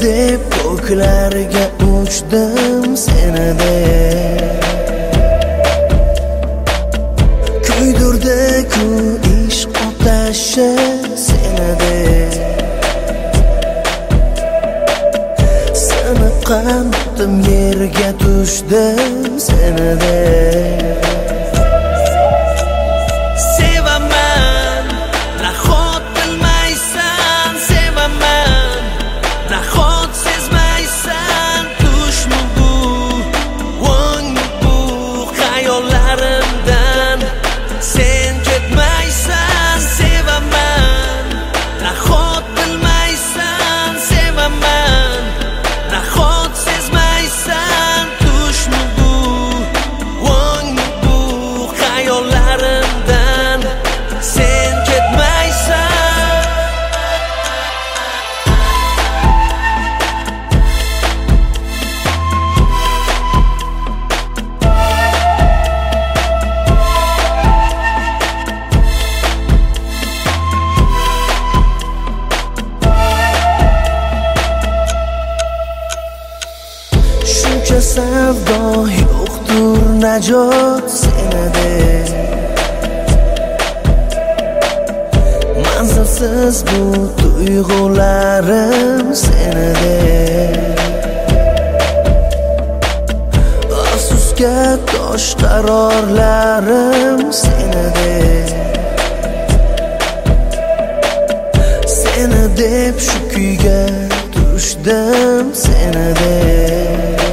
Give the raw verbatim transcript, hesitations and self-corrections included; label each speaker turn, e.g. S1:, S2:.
S1: deb ko'klarga uchdim, seni deb kuydirdi-ku ishq otashi, seni deb seni qandim yerga tushdim, seni deb savdo yo'qdur najot, seni deb manzilsiz bu tuyg'ularim, seni deb afsusga tosh qarorlarim, seni deb seni deb shu kuyga tushdim, seni deb